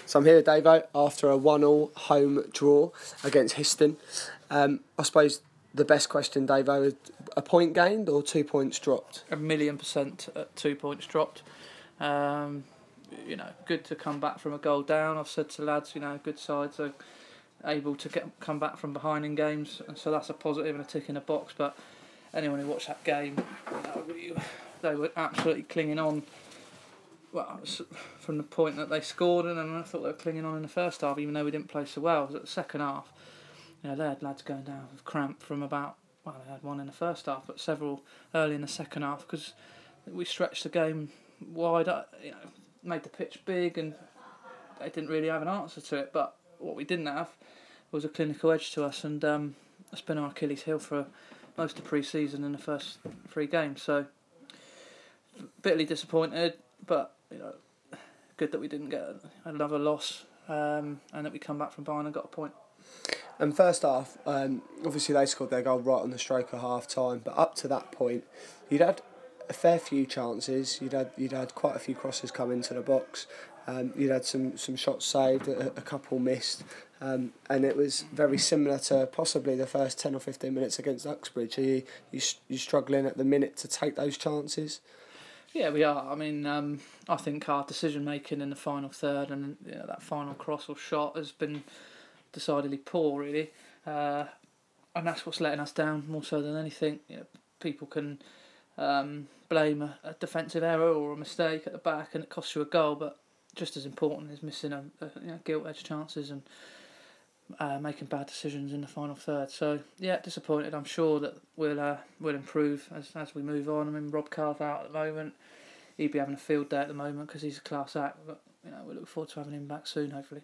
So I'm here with Davo after a 1-1 home draw against Histon. I suppose the best question, Davo, is a point gained or 2 points dropped? 1,000,000% at 2 points dropped. Good to come back from a goal down. I've said to lads, good sides are able to come back from behind in games, so that's a positive and a tick in the box. But anyone who watched that game, they were absolutely clinging on. Well, from the point that they scored, and I thought they were clinging on in the first half, even though we didn't play so well. It was at the second half. They had lads going down with cramp from about. Well, they had one in the first half, but several early in the second half because we stretched the game wide. Made the pitch big, and they didn't really have an answer to it. But what we didn't have was a clinical edge to us, and it's been our Achilles heel for most of pre-season in the first 3 games. So bitterly disappointed, but good that we didn't get another loss, and that we come back from behind and got a point. And first half, obviously they scored their goal right on the stroke of half time, but up to that point, you'd had a fair few chances. You'd had quite a few crosses come into the box. You'd had some shots saved, a couple missed, and it was very similar to possibly the first 10 or 15 minutes against Uxbridge. Are you struggling at the minute to take those chances? Yeah, we are. I mean, I think our decision making in the final third and that final cross or shot has been decidedly poor, really, and that's what's letting us down more so than anything. People can blame a defensive error or a mistake at the back, and it costs you a goal. But just as important is missing gilt-edged chances and making bad decisions in the final third. So yeah, disappointed. I'm sure that we'll improve as we move on. I mean, Rob Carve out at the moment. He'd be having a field day at the moment because he's a class act. But we look forward to having him back soon, hopefully.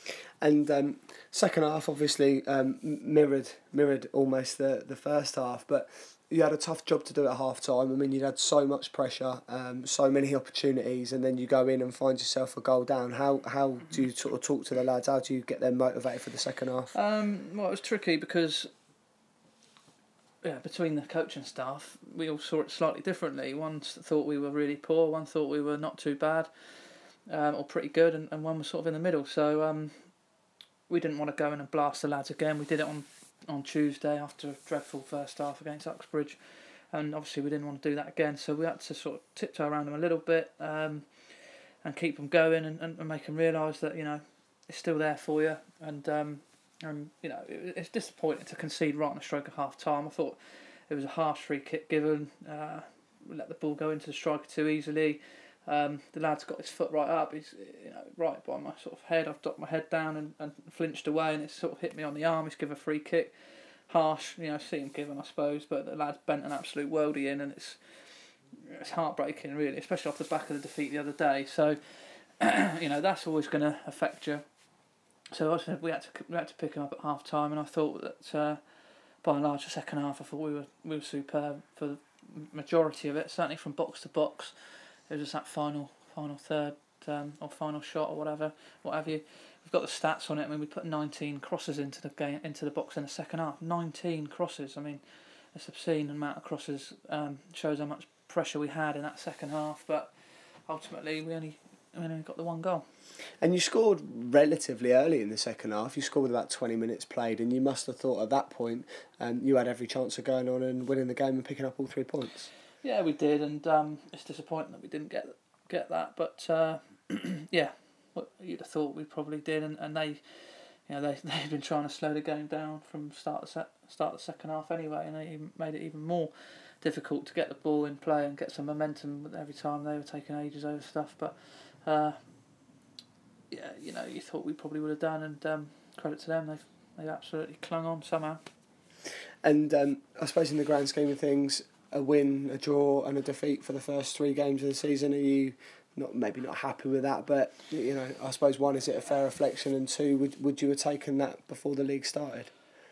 And second half obviously mirrored almost the first half, but you had a tough job to do at half time. I mean, you'd had so much pressure, so many opportunities, and then you go in and find yourself a goal down. How do you sort of talk to the lads? How do you get them motivated for the second half? Well, it was tricky because between the coaching staff, we all saw it slightly differently. One thought we were really poor, one thought we were not too bad, or pretty good, and one was sort of in the middle. So we didn't want to go in and blast the lads again. We did it on Tuesday after a dreadful first half against Uxbridge, and obviously we didn't want to do that again. So we had to sort of tiptoe around them a little bit, and keep them going and make them realise that it's still there for you. And it's disappointing to concede right on the stroke of half time. I thought it was a harsh free kick given. We let the ball go into the striker too easily. The lad's got his foot right up. He's right by my sort of head. I've dropped my head down and flinched away, and it's sort of hit me on the arm. He's given a free kick, harsh. See him given, I suppose, but the lad's bent an absolute worldie in, and it's heartbreaking, really, especially off the back of the defeat the other day. So that's always going to affect you. So I said we had to pick him up at half time, and I thought that by and large the second half I thought we were superb for the majority of it. Certainly from box to box, it was just that final third or final shot or whatever you. We've got the stats on it. I mean, we put 19 crosses into the box in the second half. 19 crosses. I mean, it's obscene amount of crosses. Shows how much pressure we had in that second half, but ultimately we only got the one goal. And you scored relatively early in the second half. You scored with about 20 minutes played, and you must have thought at that point you had every chance of going on and winning the game and picking up all 3 points. Yeah, we did, and it's disappointing that we didn't get that. But yeah, what you'd have thought we probably did, and they've been trying to slow the game down from start the second half anyway, and they made it even more difficult to get the ball in play and get some momentum every time. They were taking ages over stuff, but you thought we probably would have done, and credit to them, they've absolutely clung on somehow. And I suppose in the grand scheme of things, a win, a draw, and a defeat for the first 3 games of the season, are you maybe not happy with that? But I suppose 1, is it a fair reflection, and 2, would you have taken that before the league started?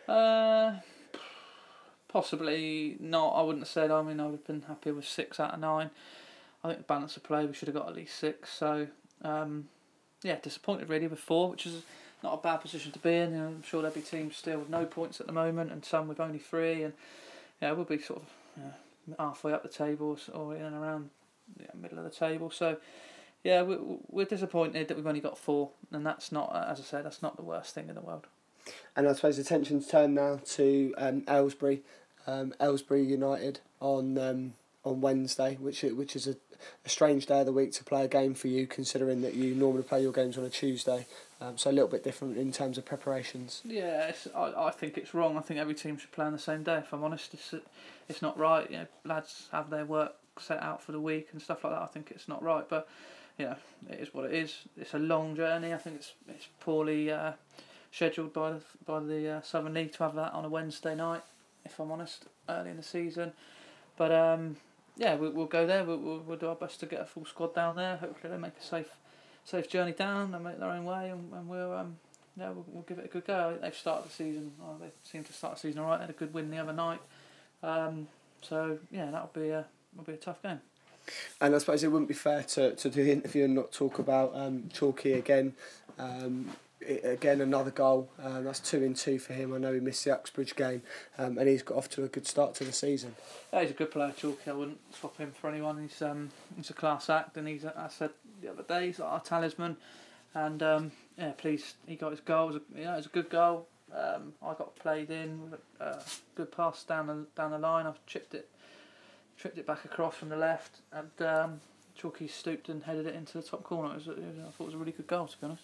Possibly not. I wouldn't have said. I would have been happy with 6 out of 9. I think the balance of play, we should have got at least 6. So disappointed really with 4, which is not a bad position to be in. I'm sure there'll be teams still with no points at the moment, and some with only 3, and we'll be sort of halfway up the table or in and around the middle of the table. So Yeah, we're disappointed that we've only got 4, and that's not, as I said, that's not the worst thing in the world. And I suppose attention's turned now to Aylesbury, Aylesbury United on Wednesday, which is a strange day of the week to play a game for you, considering that you normally play your games on a Tuesday. So a little bit different in terms of preparations. Yeah, I think it's wrong. I think every team should play on the same day. If I'm honest, it's not right. You know, lads have their work set out for the week and stuff like that. I think it's not right, but you know, it is what it is. It's a long journey. I think it's poorly scheduled by the Southern League to have that on a Wednesday night. If I'm honest, early in the season, but yeah, we'll go there. We'll do our best to get a full squad down there. Hopefully, they make a safe journey down and make their own way, and we'll give it a good go. They've started the season. They seem to start the season all right. They had a good win the other night. So yeah, that'll be a tough game. And I suppose it wouldn't be fair to do the interview and not talk about Chalky again. Again, another goal. That's 2-2 for him. I know he missed the Uxbridge game, and he's got off to a good start to the season. Yeah, he's a good player, Chalky. I wouldn't swap him for anyone. He's a class act, and I said the other day, he's like our talisman. And yeah, pleased he got his goal. It was a good goal. I got played in with a good pass down the line. I've tripped it back across from the left, and Chalky stooped and headed it into the top corner. I thought it was a really good goal, to be honest.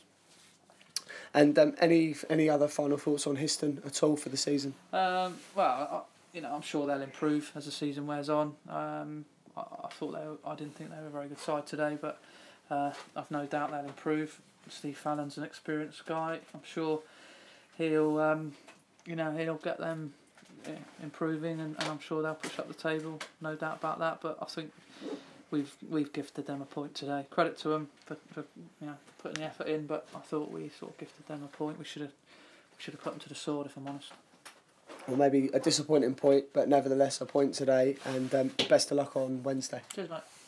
And any other final thoughts on Histon at all for the season? Well, I'm sure they'll improve as the season wears on. I didn't think they were a very good side today, but I've no doubt they'll improve. Steve Fallon's an experienced guy. I'm sure he'll get them improving, and I'm sure they'll push up the table. No doubt about that. But I think we've gifted them a point today. Credit to them for putting the effort in. But I thought we sort of gifted them a point. We should have put them to the sword, if I'm honest. Well, maybe a disappointing point, but nevertheless a point today. And best of luck on Wednesday. Cheers, mate.